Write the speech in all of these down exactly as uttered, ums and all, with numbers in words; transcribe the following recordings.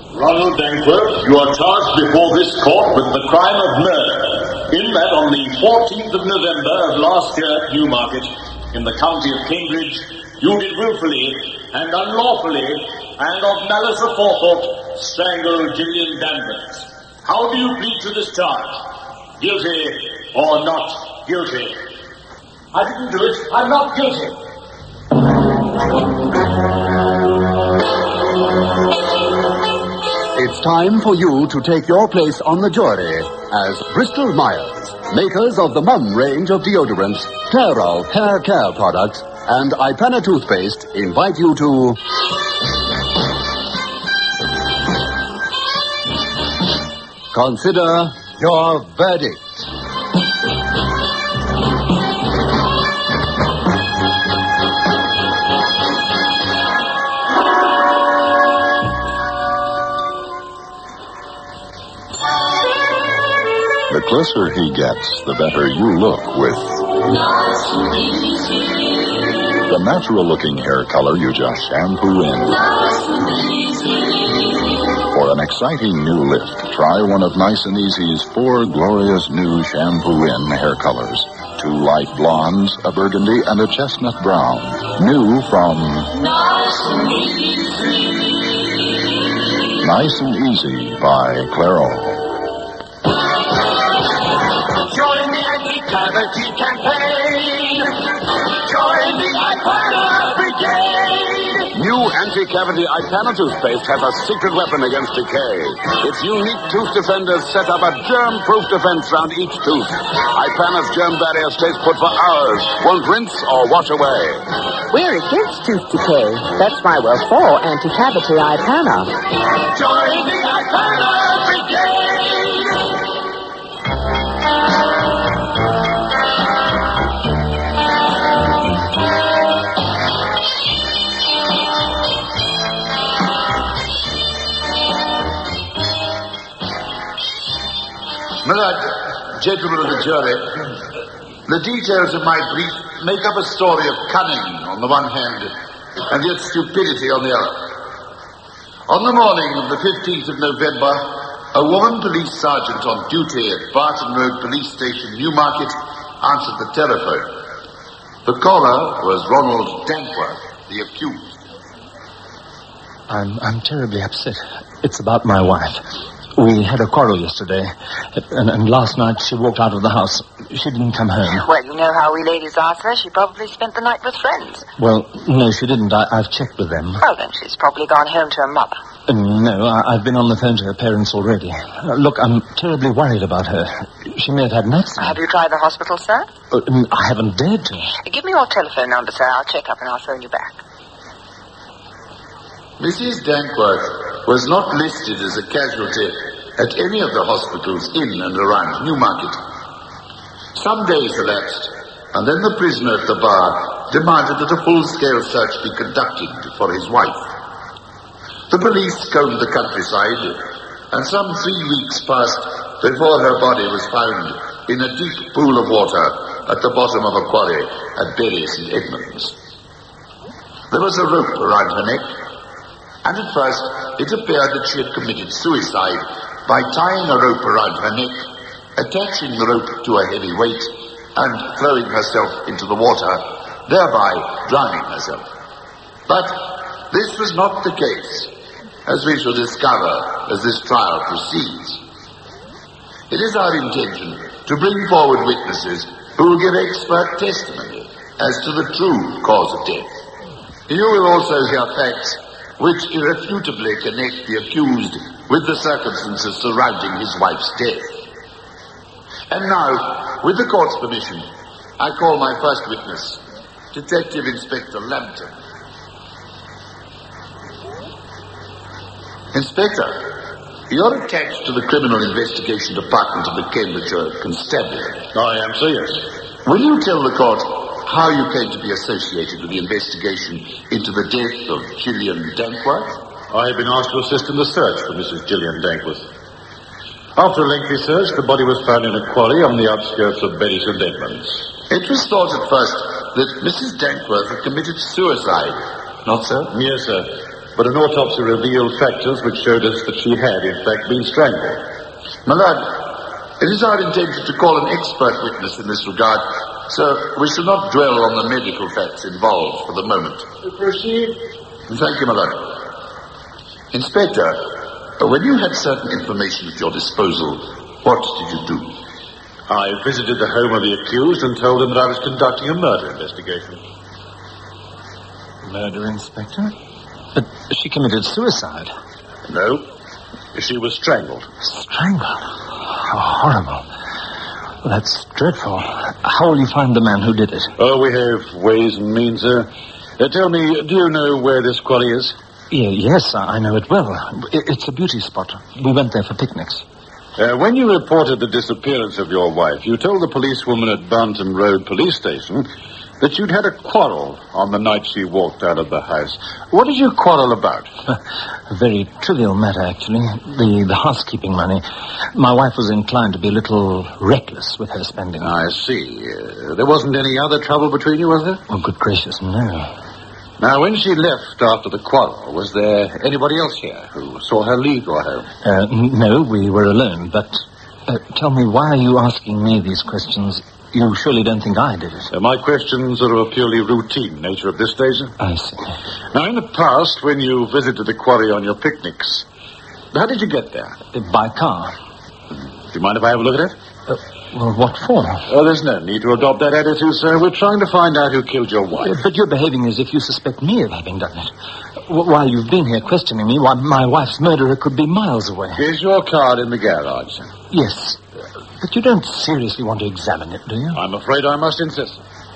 Ronald Dankworth, you are charged before this court with the crime of murder, in that on the fourteenth of November of last year at Newmarket, in the county of Cambridge, you did willfully and unlawfully and of malice aforethought strangle Gillian Danvers. How do you plead to this charge? Guilty or not guilty? I didn't do it. I'm not guilty. It's time for you to take your place on the jury as Bristol Myers, makers of the Mum range of deodorants, Clairol hair care products, and Ipana toothpaste, invite you to... consider your verdict. The closer he gets, the better you look with the natural-looking hair color you just shampoo in. For an exciting new lift, try one of Nice and Easy's four glorious new shampoo-in hair colors. Two light blondes, a burgundy, and a chestnut brown. New from Nice and Easy. Nice and Easy by Clairol. Join the anti-cavity campaign. Join the Ipana Brigade. New anti-cavity Ipana toothpaste has a secret weapon against decay. Its unique tooth defenders set up a germ-proof defense around each tooth. Ipana's germ barrier stays put for hours, won't rinse or wash away. We're against tooth decay. That's why we're for anti-cavity Ipana. Join the Ipana Brigade. My lord, gentlemen of the jury, the details of my brief make up a story of cunning on the one hand and yet stupidity on the other. On the morning of the fifteenth of November, a woman police sergeant on duty at Barton Road Police Station, Newmarket, answered the telephone. The caller was Ronald Dankworth, the accused. I'm, I'm terribly upset. It's about my wife. We had a quarrel yesterday, and, and last night she walked out of the house. She didn't come home. Well, you know how we ladies are, sir. She probably spent the night with friends. Well, no, she didn't. I, I've checked with them. Well, then she's probably gone home to her mother. Uh, no, I, I've been on the phone to her parents already. Uh, look, I'm terribly worried about her. She may have had an accident. Have you tried the hospital, sir? Uh, I haven't dared to. Give me your telephone number, sir. I'll check up and I'll phone you back. Missus Dankworth was not listed as a casualty at any of the hospitals in and around Newmarket. Some days elapsed, and then the prisoner at the bar demanded that a full-scale search be conducted for his wife. The police combed the countryside, and some three weeks passed before her body was found in a deep pool of water at the bottom of a quarry at Bury Saint Edmunds. There was a rope around her neck, and at first it appeared that she had committed suicide by tying a rope around her neck, attaching the rope to a heavy weight, and throwing herself into the water, thereby drowning herself. But this was not the case, as we shall discover as this trial proceeds. It is our intention to bring forward witnesses who will give expert testimony as to the true cause of death. You will also hear facts which irrefutably connect the accused with the circumstances surrounding his wife's death. And now, with the court's permission, I call my first witness, Detective Inspector Lambton. Inspector, you're attached to the Criminal Investigation Department of the Cambridgeshire Constabulary. I am, sir, yes. Will you tell the court how you came to be associated with the investigation into the death of Gillian Dankworth? I have been asked to assist in the search for Missus Gillian Dankworth. After a lengthy search, the body was found in a quarry on the outskirts of Bury Saint Edmunds. It was thought at first that Missus Dankworth had committed suicide, not so? Yes, sir. but an autopsy revealed factors which showed us that she had, in fact, been strangled. My lord, it is our intention to call an expert witness in this regard, so we shall not dwell on the medical facts involved for the moment. Proceed. Thank you, my lord. Inspector, when you had certain information at your disposal, what did you do? I visited the home of the accused and told him that I was conducting a murder investigation. Murder, Inspector? But she committed suicide. No. She was strangled. Strangled? How horrible. Well, that's dreadful. How will you find the man who did it? Oh, we have ways and means, sir. Uh, tell me, do you know where this quarry is? Yeah, yes, I know it well. It's a beauty spot. We went there for picnics. Uh, when you reported the disappearance of your wife, you told the policewoman at Barnton Road Police Station that you'd had a quarrel on the night she walked out of the house. What did you quarrel about? A very trivial matter, actually. The, the housekeeping money. My wife was inclined to be a little reckless with her spending. I see. Uh, there wasn't any other trouble between you, was there? Oh, good gracious, no. Now, when she left after the quarrel, was there anybody else here who saw her leave your home? Uh, no, we were alone, but uh, tell me, why are you asking me these questions? You surely don't think I did it. Uh, my questions are of a purely routine nature at this stage. I see. Now, in the past, when you visited the quarry on your picnics, how did you get there? Uh, by car. Do you mind if I have a look at it? Uh, well, what for? Oh, there's no need to adopt that attitude, sir. We're trying to find out who killed your wife. Uh, but you're behaving as if you suspect me of having done it. W- while you've been here questioning me, why, my wife's murderer could be miles away. Is your car in the garage, sir? Yes. But you don't seriously want to examine it, do you? I'm afraid I must insist.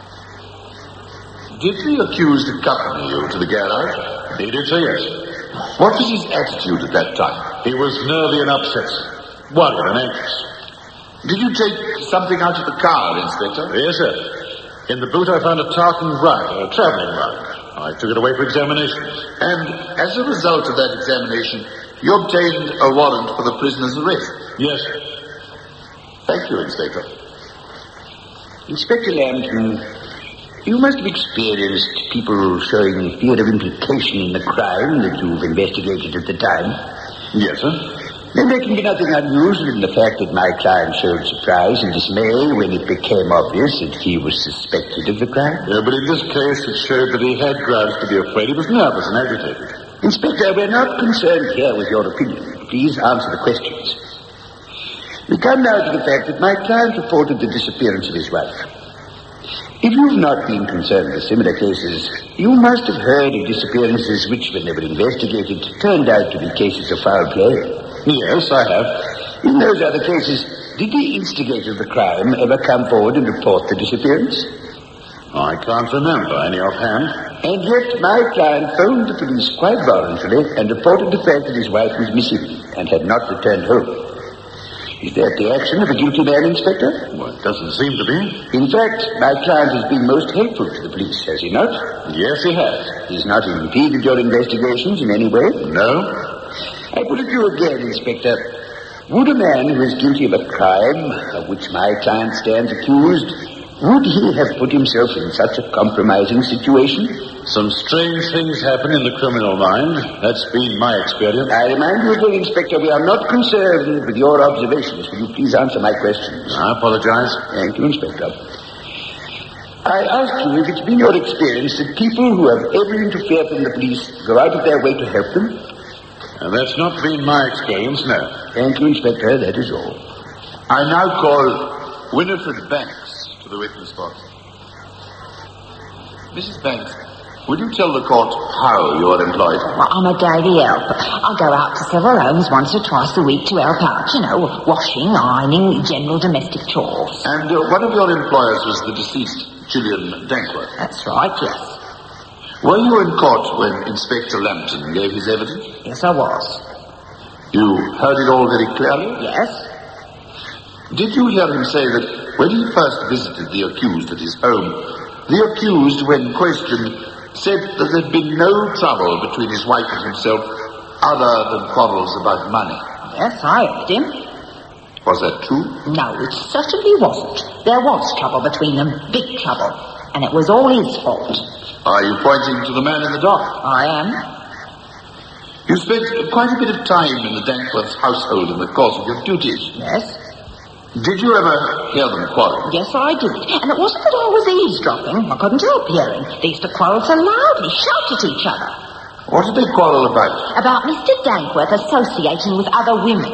Did the accused accompany you to the garage? He did, sir, yes. What was his attitude at that time? He was nervy and upset, worried and anxious. Did you take something out of the car, Inspector? Yes, sir. In the boot I found a tartan rug, a travelling rug. I took it away for examination. And as a result of that examination, you obtained a warrant for the prisoner's arrest? Yes, sir. Thank you, Inspector. Inspector Lambton, you must have experienced people showing fear of implication in the crime that you've investigated at the time. Yes, sir. Then there can be nothing unusual in the fact that my client showed surprise and dismay when it became obvious that he was suspected of the crime. Yeah, but in this case it showed that he had grounds to be afraid. He was nervous and agitated. Inspector, we're not concerned here with your opinion. Please answer the questions. We come now to the fact that my client reported the disappearance of his wife. If you've not been concerned with similar cases, you must have heard of disappearances which, when they were investigated, turned out to be cases of foul play. Yes, I have. In those other cases, did the instigator of the crime ever come forward and report the disappearance? I can't remember any offhand. And yet my client phoned the police quite voluntarily and reported the fact that his wife was missing and had not returned home. Is that the action of a guilty man, Inspector? Well, it doesn't seem to be. In fact, my client has been most helpful to the police, has he not? Yes, he has. He's not impeded your investigations in any way? No. I put it to you again, Inspector. Would a man who is guilty of a crime of which my client stands accused, would he have put himself in such a compromising situation? Some strange things happen in the criminal mind. That's been my experience. I remind you again, Inspector, we are not concerned with your observations. Will you please answer my questions? I apologize. Thank you, Inspector. I ask you if it's been your experience that people who have ever interfered from the police go out of their way to help them? And that's not been my experience, no. Thank you, Inspector. That is all. I now call Winifred Banks to the witness box. Missus Banks, will you tell the court how you are employed? Well, I'm a daily help. I go out to several homes once or twice a week to help out, you know, washing, ironing, general domestic chores. And uh, one of your employers was the deceased, Gillian Dankworth. That's right, yes. Were you in court when Inspector Lambton gave his evidence? Yes, I was. You heard it all very clearly? Yes. Did you hear him say that when he first visited the accused at his home, the accused, when questioned, said that there'd been no trouble between his wife and himself other than quarrels about money? Yes, I heard him. Was that true? No, it certainly wasn't. There was trouble between them, big trouble, and it was all his fault. Are you pointing to the man in the dock? I am. You spent quite a bit of time in the Dankworth's household in the course of your duties. Yes. Did you ever hear them quarrel? Yes, I did. And it wasn't that I was eavesdropping. I couldn't help hearing. They used to quarrel so loudly, shout at each other. What did they quarrel about? About Mister Dankworth associating with other women.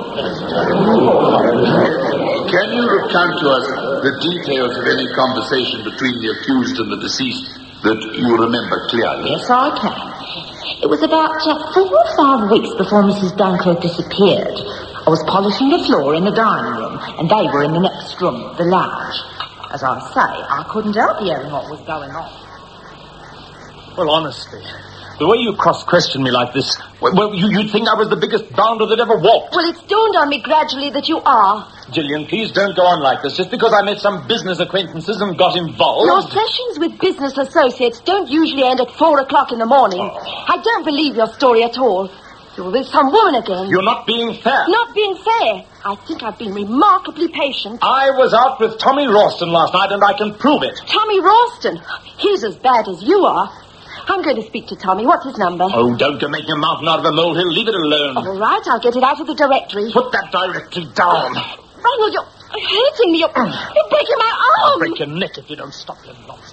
Can you recount to us the details of any conversation between the accused and the deceased that you remember clearly? Yes, I can. It was about uh, four or five weeks before Missus Dankworth disappeared. I was polishing the floor in the dining room, and they were in the next room, the lounge. As I say, I couldn't help hearing what was going on. Well, honestly, the way you cross-question me like this, well, you, you'd think I was the biggest bounder that ever walked. Well, it's dawned on me gradually that you are. Gillian, please don't go on like this. Just because I met some business acquaintances and got involved... Your sessions with business associates don't usually end at four o'clock in the morning. Oh. I don't believe your story at all. You're with some woman again. You're not being fair. Not being fair. I think I've been remarkably patient. I was out with Tommy Ralston last night, and I can prove it. Tommy Ralston? He's as bad as you are. I'm going to speak to Tommy. What's his number? Oh, don't go making a mountain out of a molehill. Leave it alone. All right, I'll get it out of the directory. Put that directory down. Ronald, you're hurting me. You're, you're breaking my arm. I'll break your neck if you don't stop your nonsense.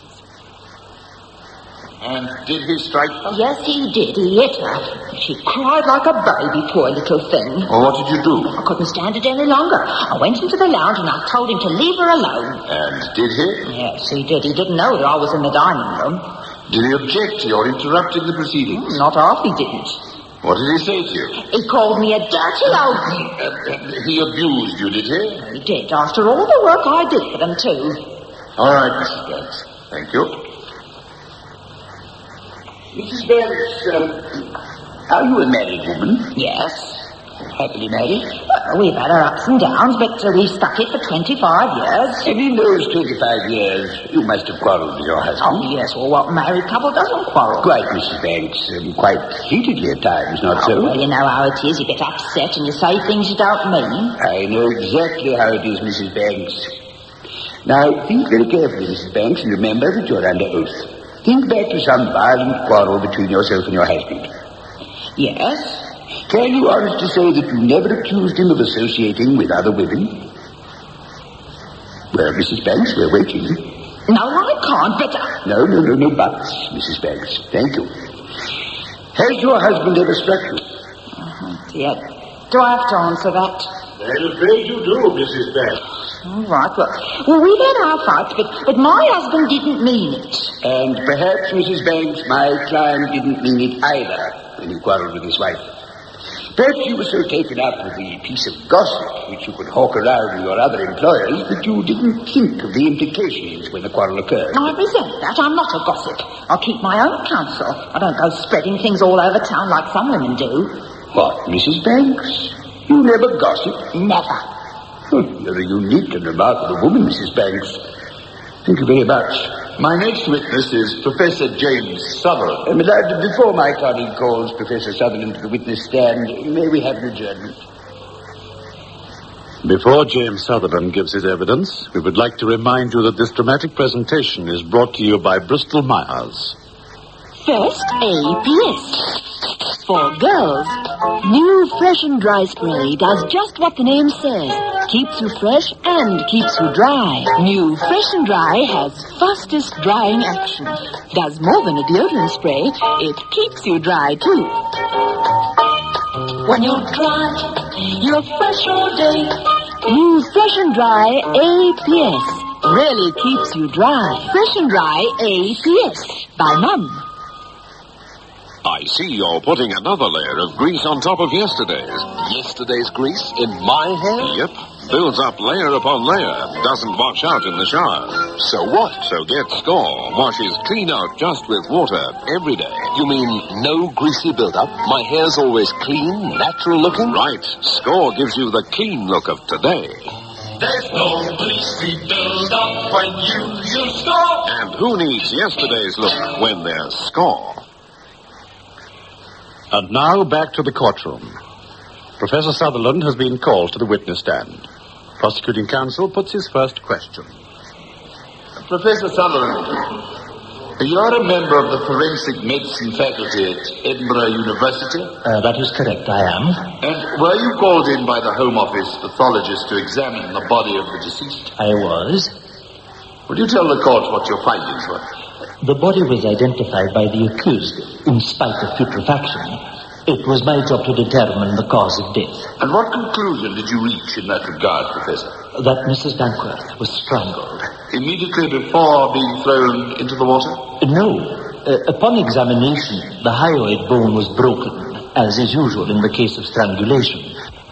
And did he strike her? Yes, he did. He hit her. She cried like a baby, poor little thing. Well, what did you do? I couldn't stand it any longer. I went into the lounge and I told him to leave her alone. And did he? Yes, he did. He didn't know that I was in the dining room. Did he object to your interrupting the proceedings? Not half he didn't. What did he say to you? He called me a dirty old... Uh, he abused you, did he? He did, after all the work I did for them, too. All right, Missus Banks. Thank you. Missus Banks, um, are you a married woman? Yes. Happily married? Well, we've had our ups and downs, but uh, we've stuck it for twenty-five years. And in those twenty-five years, you must have quarrelled with your husband. Oh, yes. Well, what married couple doesn't quarrel? Quite, Missus Banks. Um, quite heatedly at times, not oh, so? Well, you know how it is. You get upset and you say things you don't mean. I know exactly how it is, Missus Banks. Now, think very carefully, Missus Banks, and remember that you're under oath. Think back to some violent quarrel between yourself and your husband. Yes? Can you honestly say that you never accused him of associating with other women? Well, Missus Banks, we're waiting. No, I can't, but... Uh... No, no, no, no buts, Missus Banks. Thank you. Has your husband ever struck you? Uh-huh. Yeah. Do I have to answer that? I'm afraid you do, Missus Banks. All right, well, well, we've had our fights, but, but my husband didn't mean it. And perhaps, Missus Banks, my client didn't mean it either when he quarrelled with his wife. Perhaps you were so taken up with the piece of gossip which you could hawk around with your other employers that you didn't think of the implications when the quarrel occurred. I resent that. I'm not a gossip. I'll keep my own counsel. I don't go spreading things all over town like some women do. What, Missus Banks? You never gossip? Never. You're a unique and remarkable woman, Missus Banks. Thank you very much. My next witness is Professor James Sutherland. Uh, my lord, before my colleague calls Professor Sutherland to the witness stand, may we have an adjournment? Before James Sutherland gives his evidence, we would like to remind you that this dramatic presentation is brought to you by Bristol Myers. First, A P S. For girls, new Fresh and Dry Spray does just what the name says. Keeps you fresh and keeps you dry. New Fresh and Dry has fastest drying action. Does more than a deodorant spray, it keeps you dry too. When you're dry, you're fresh all day. New Fresh and Dry A P S really keeps you dry. Fresh and Dry A P S by Mum. I see you're putting another layer of grease on top of yesterday's. Yesterday's grease in my hair? Yep. Builds up layer upon layer. Doesn't wash out in the shower. So what? So get Score. Washes clean out just with water every day. You mean no greasy buildup? My hair's always clean, natural looking? Right. Score gives you the clean look of today. There's no greasy buildup when you use Score. And who needs yesterday's look when there's Score? And now back to the courtroom. Professor Sutherland has been called to the witness stand. Prosecuting counsel puts his first question. Professor Sutherland, You're a member of the forensic medicine faculty at Edinburgh University? Uh, that is correct, I am. And were you called in by the Home Office pathologist to examine the body of the deceased? I was. Would you tell the court what your findings were? The body was identified by the accused, in spite of putrefaction. It was my job to determine the cause of death. And what conclusion did you reach in that regard, Professor? That Missus Dankworth was strangled. Immediately before being thrown into the water? No. Uh, upon examination, the hyoid bone was broken, as is usual in the case of strangulation.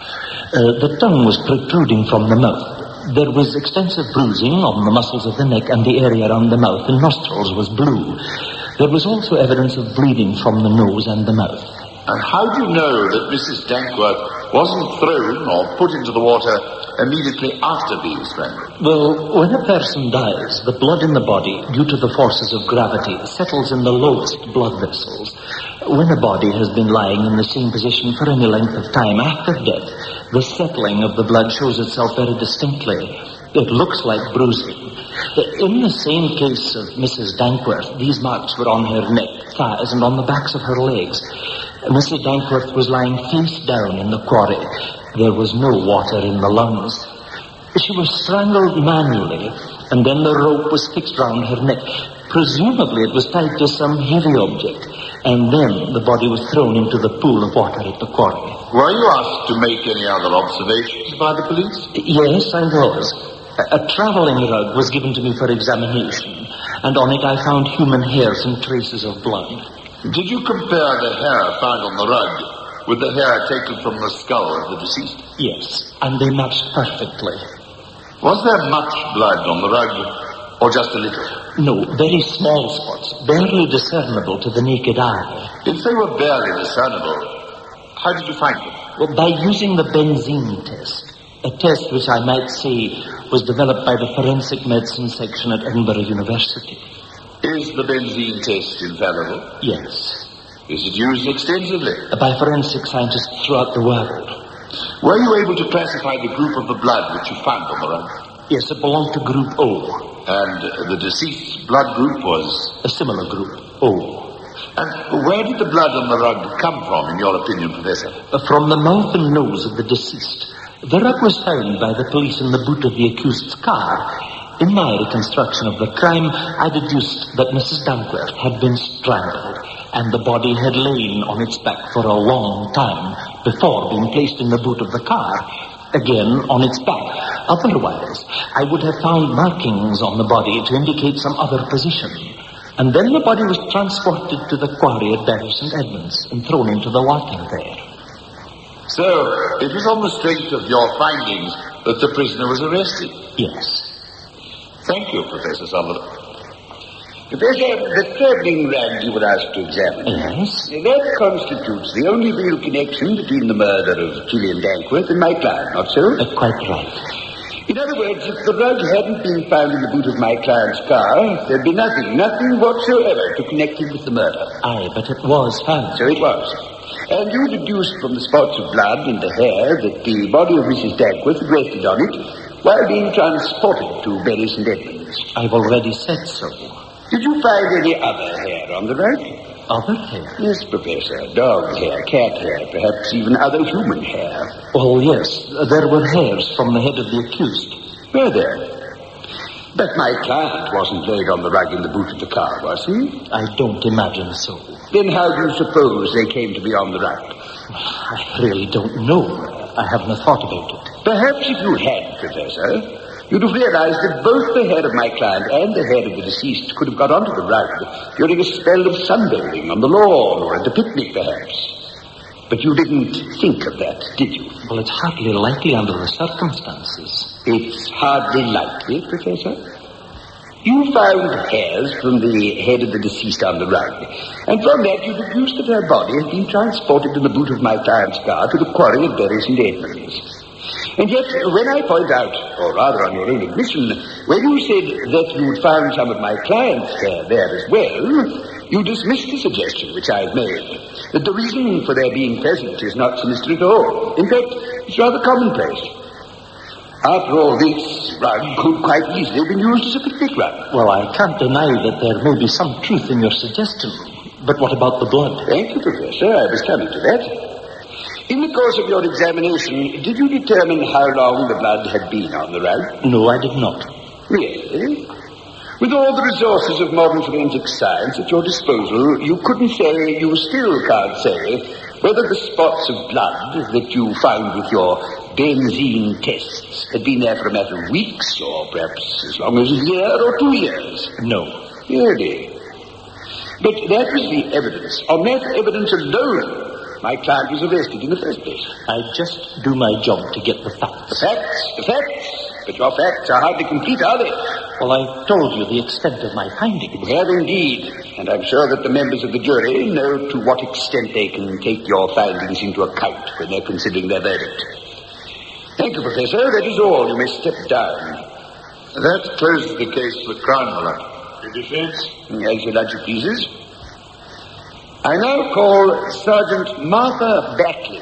Uh, the tongue was protruding from the mouth. There was extensive bruising on the muscles of the neck, and the area around the mouth and nostrils was blue. There was also evidence of bleeding from the nose and the mouth. And how do you know that Missus Dankworth wasn't thrown or put into the water immediately after being strangled? Well, when a person dies, the blood in the body, due to the forces of gravity, settles in the lowest blood vessels. When a body has been lying in the same position for any length of time after death, the settling of the blood shows itself very distinctly. It looks like bruising. In the same case of Missus Dankworth, these marks were on her neck, thighs, and on the backs of her legs. Missus Dankworth was lying face down in the quarry. There was no water in the lungs. She was strangled manually, and then the rope was fixed round her neck. Presumably it was tied to some heavy object, and then the body was thrown into the pool of water at the quarry. Were you asked to make any other observations by the police? Yes, I was. A, a traveling rug was given to me for examination, and on it I found human hairs and traces of blood. Did you compare the hair found on the rug with the hair taken from the skull of the deceased? Yes, and they matched perfectly. Was there much blood on the rug, or just a little? No, very small spots, barely discernible to the naked eye. If they were barely discernible, how did you find them? Well, by using the benzene test, a test which I might say was developed by the forensic medicine section at Edinburgh University. Is the benzene test infallible? Yes. Is it used extensively? By forensic scientists throughout the world. Were you able to classify the group of the blood which you found on the rug? Yes, it belonged to group O. And the deceased's blood group was? A similar group, O. And where did the blood on the rug come from, in your opinion, Professor? From the mouth and nose of the deceased. The rug was found by the police in the boot of the accused's car. In my reconstruction of the crime, I deduced that Missus Dankworth had been strangled, and the body had lain on its back for a long time before being placed in the boot of the car, again on its back. Otherwise, I would have found markings on the body to indicate some other position. And then the body was transported to the quarry at Bury Saint Edmunds and thrown into the water there. So, it was on the strength of your findings that the prisoner was arrested? Yes. Thank you, Professor Sutherland. Professor, the travelling rag you were asked to examine. Yes? That constitutes the only real connection between the murder of Gillian Dankworth and my client, not so? Uh, quite right. In other words, if the rug hadn't been found in the boot of my client's car, there'd be nothing, nothing whatsoever to connect it with the murder. Aye, but it was found. So it was. And you deduced from the spots of blood and the hair that the body of Missus Dankworth had rested on it while being transported to Bury Saint Edmunds. I've already said so. Did you find any other hair on the rug? Other hair? Yes, Professor. Dog hair, cat hair, perhaps even other human hair. Oh, yes. There were hairs from the head of the accused. Were there? But my client wasn't laid on the rug in the boot of the car, was he? I don't imagine so. Then how do you suppose they came to be on the rug? I really don't know. I haven't thought about it. Perhaps if you had, Professor, you'd have realized that both the hair of my client and the hair of the deceased could have got onto the rug during a spell of sunbathing on the lawn or at a picnic, perhaps. But you didn't think of that, did you? Well, it's hardly likely under the circumstances. It's hardly likely, Professor? You found hairs from the head of the deceased on the rug, and from that you deduced that her body had been transported in the boot of my client's car to the quarry at Bury Saint Edmunds. And yet, when I point out, or rather on your own admission, when you said that you'd found some of my client's hair there as well, you dismissed the suggestion which I've made, that the reason for their being present is not sinister at all. In fact, it's rather commonplace. After all, this rug could quite easily have been used as a picnic rug. Well, I can't deny that there may be some truth in your suggestion. But what about the blood? Thank you, Professor. I was coming to that. In the course of your examination, did you determine how long the blood had been on the rug? No, I did not. Really? With all the resources of modern forensic science at your disposal, you couldn't say, you still can't say, whether the spots of blood that you found with your benzene tests had been there for a matter of weeks, or perhaps as long as a year or two years? No. Really? But that was the evidence. On that evidence alone, my client was arrested in the first place. I just do my job to get the facts. The facts, the facts. But your facts are hardly complete, are they? Well, I told you the extent of my findings. You have indeed. And I'm sure that the members of the jury know to what extent they can take your findings into account when they're considering their verdict. Thank you, Professor. That is all. You may step down. That closes the case for Crown, my lord. The defense? As your lordship pleases. I now call Sergeant Martha Backley.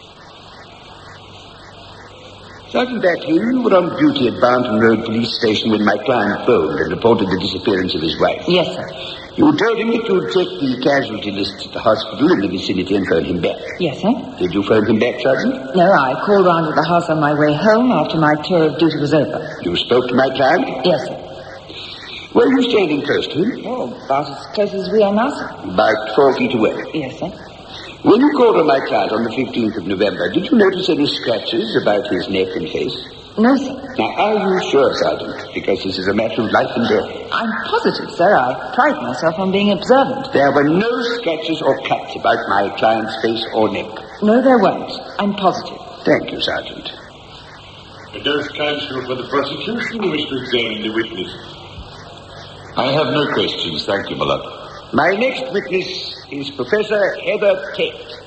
Sergeant Backley, you were on duty at Barnton Road Police Station when my client phoned and reported the disappearance of his wife. Yes, sir. You told him that you would check the casualty lists at the hospital in the vicinity and phone him back. Yes, sir. Did you phone him back, Sergeant? No, I called round to the house on my way home after my tour of duty was over. You spoke to my client? Yes, sir. Were you standing close to him? Oh, about as close as we are now, sir. About four feet away? Yes, sir. When you called on my client on the fifteenth of November, did you notice any scratches about his neck and face? No, sir. Now, are you sure, Sergeant? Because this is a matter of life and death. I'm positive, sir. I pride myself on being observant. There were no scratches or cuts about my client's face or neck. No, there weren't. I'm positive. Thank you, Sergeant. Does counsel for the prosecution wish to examine the witness? I have no questions, thank you, my lord. My next witness is Professor Heather Tate.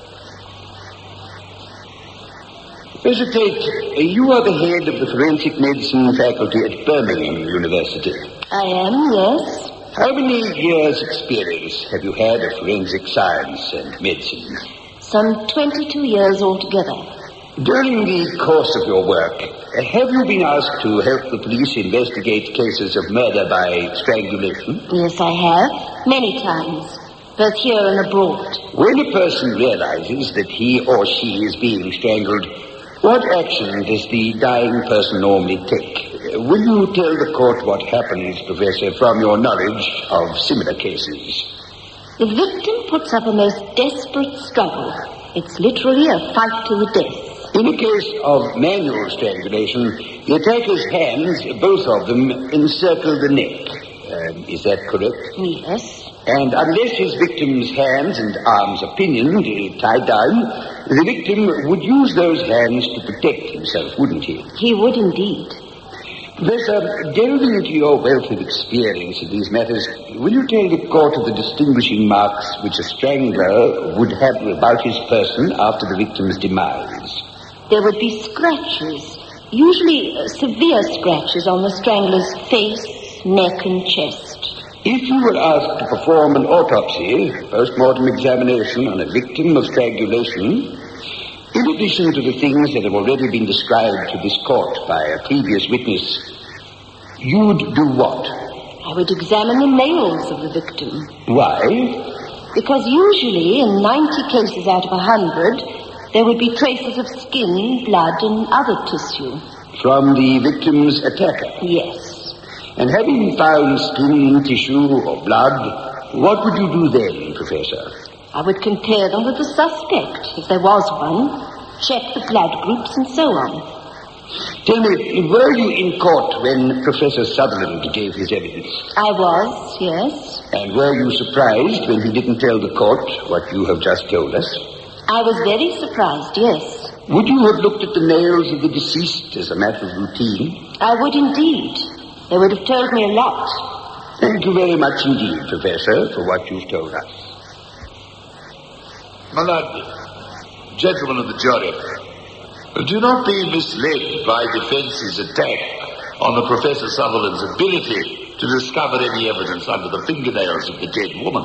Professor Tate, you are the head of the forensic medicine faculty at Birmingham University. I am, yes. How many years' experience have you had of forensic science and medicine? Some twenty-two years altogether. During the course of your work, have you been asked to help the police investigate cases of murder by strangulation? Yes, I have. Many times. Both here and abroad. When a person realizes that he or she is being strangled, what action does the dying person normally take? Will you tell the court what happens, Professor, from your knowledge of similar cases? The victim puts up a most desperate struggle. It's literally a fight to the death. In a case of manual strangulation, the attacker's hands, both of them, encircle the neck. Um, is that correct? Yes. And unless his victim's hands and arms are pinioned, uh, tied down, the victim would use those hands to protect himself, wouldn't he? He would indeed. Professor, delving into your wealth of experience in these matters, will you tell the court of the distinguishing marks which a strangler would have about his person after the victim's demise? There would be scratches, usually uh, severe scratches on the strangler's face, neck, and chest. If you were asked to perform an autopsy, post-mortem examination on a victim of strangulation, in addition to the things that have already been described to this court by a previous witness, you'd do what? I would examine the nails of the victim. Why? Because usually, in ninety cases out of a hundred, there would be traces of skin, blood, and other tissue. From the victim's attacker? Yes. And having found skin, tissue, or blood, what would you do then, Professor? I would compare them with the suspect, if there was one, check the blood groups, and so on. Tell me, were you in court when Professor Sutherland gave his evidence? I was, yes. And were you surprised when he didn't tell the court what you have just told us? I was very surprised, yes. Would you have looked at the nails of the deceased as a matter of routine? I would indeed. They would have told me a lot. Thank you very much indeed, Professor, for what you've told us. My lord, gentlemen of the jury, do not be misled by defence's attack on the Professor Sutherland's ability to discover any evidence under the fingernails of the dead woman.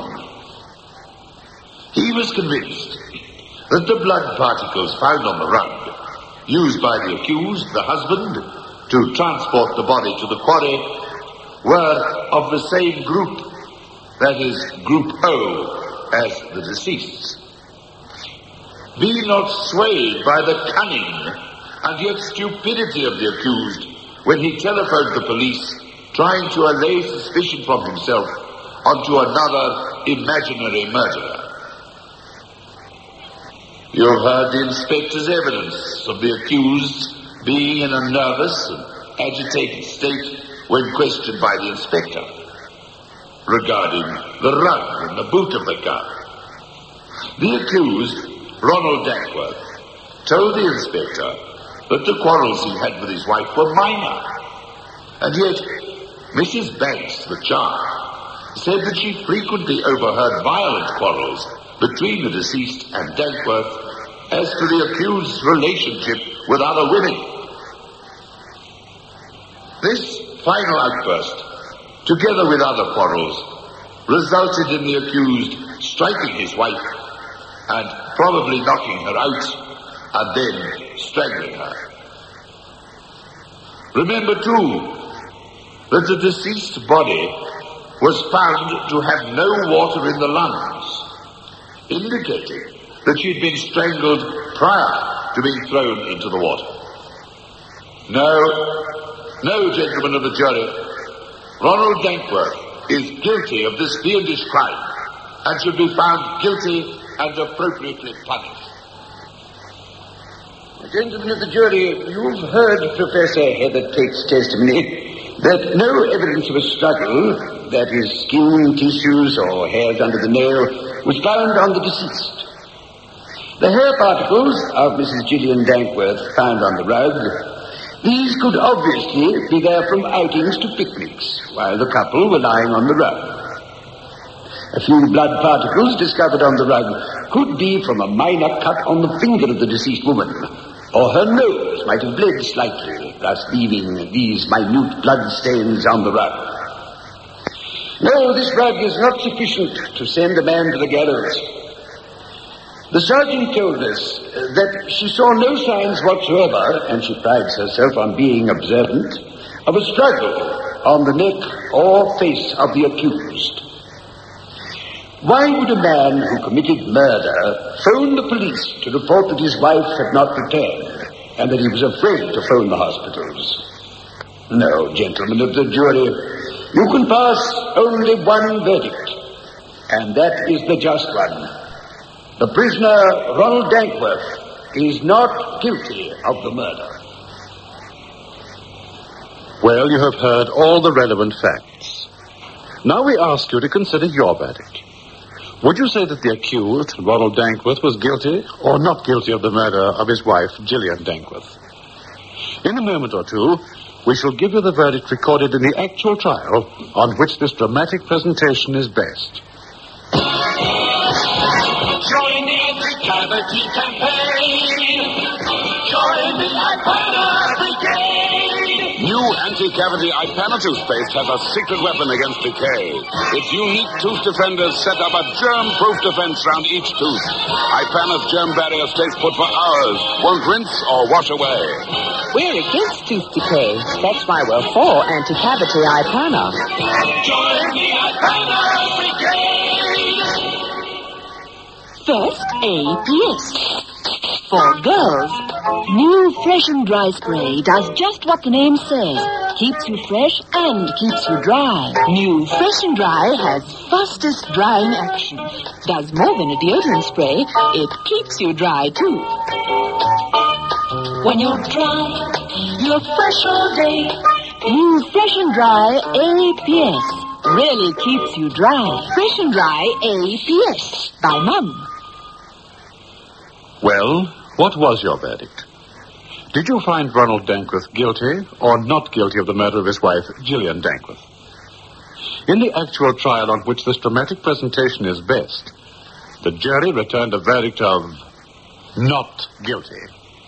He was convinced that the blood particles found on the rug, used by the accused, the husband, to transport the body to the quarry were of the same group, that is, Group O, as the deceased's. Be not swayed by the cunning and yet stupidity of the accused when he telephoned the police, trying to allay suspicion from himself onto another imaginary murderer. You have heard the inspector's evidence of the accused being in a nervous and agitated state when questioned by the inspector regarding the rug and the boot of the car. The accused, Ronald Dankworth, told the inspector that the quarrels he had with his wife were minor, and yet Missus Banks, the child, said that she frequently overheard violent quarrels between the deceased and Dankworth as to the accused's relationship with other women. This final outburst, together with other quarrels, resulted in the accused striking his wife and probably knocking her out and then strangling her. Remember, too, that the deceased's body was found to have no water in the lungs, indicating that she had been strangled prior to being thrown into the water. No, no, gentlemen of the jury, Ronald Dankworth is guilty of this fiendish crime and should be found guilty and appropriately punished. Gentlemen of the jury, you've heard Professor Heathertake's testimony that no evidence of a struggle, that is, skin, tissues, or hairs under the nail, was found on the deceased. The hair particles of Missus Gillian Dankworth found on the rug, these could obviously be there from outings to picnics, while the couple were lying on the rug. A few blood particles discovered on the rug could be from a minor cut on the finger of the deceased woman, or her nose might have bled slightly, thus leaving these minute blood stains on the rug. No, this rug is not sufficient to send a man to the gallows. The sergeant told us that she saw no signs whatsoever, and she prides herself on being observant, of a struggle on the neck or face of the accused. Why would a man who committed murder phone the police to report that his wife had not returned and that he was afraid to phone the hospitals? No, gentlemen of the jury, you can pass only one verdict, and that is the just one. The prisoner, Ronald Dankworth, is not guilty of the murder. Well, you have heard all the relevant facts. Now we ask you to consider your verdict. Would you say that the accused, Ronald Dankworth, was guilty or not guilty of the murder of his wife, Gillian Dankworth? In a moment or two, we shall give you the verdict recorded in the actual trial on which this dramatic presentation is based. Join the anti-cavity campaign. Join the Ipana Brigade. New anti-cavity Ipana toothpaste has a secret weapon against decay. Its unique tooth defenders set up a germ-proof defense round each tooth. Ipana's germ barrier stays put for hours, won't rinse or wash away. We're against tooth decay. That's why we're for anti-cavity Ipana. Join the Ipana Brigade. First, A P S. For girls, new Fresh and Dry Spray does just what the name says. Keeps you fresh and keeps you dry. New Fresh and Dry has fastest drying action. Does more than a deodorant spray, it keeps you dry too. When you're dry, you're fresh all day. New Fresh and Dry A P S really keeps you dry. Fresh and Dry A P S by Mum. Well, what was your verdict? Did you find Ronald Dankworth guilty or not guilty of the murder of his wife, Gillian Dankworth? In the actual trial on which this dramatic presentation is based, the jury returned a verdict of not guilty.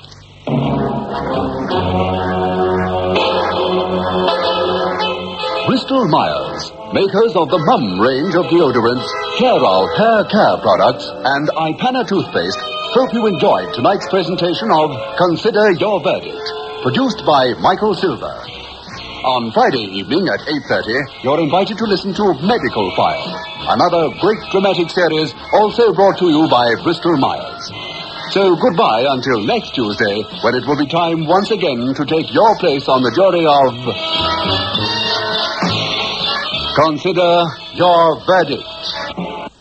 Bristol Myers, makers of the Mum range of deodorants, Clairol hair care products, and Ipana toothpaste, hope you enjoyed tonight's presentation of Consider Your Verdict. produced by Michael Silver. On Friday evening at eight thirty, you're invited to listen to Medical File, another great dramatic series also brought to you by Bristol Myers. So goodbye until next Tuesday, when it will be time once again to take your place on the jury of... Consider your verdict.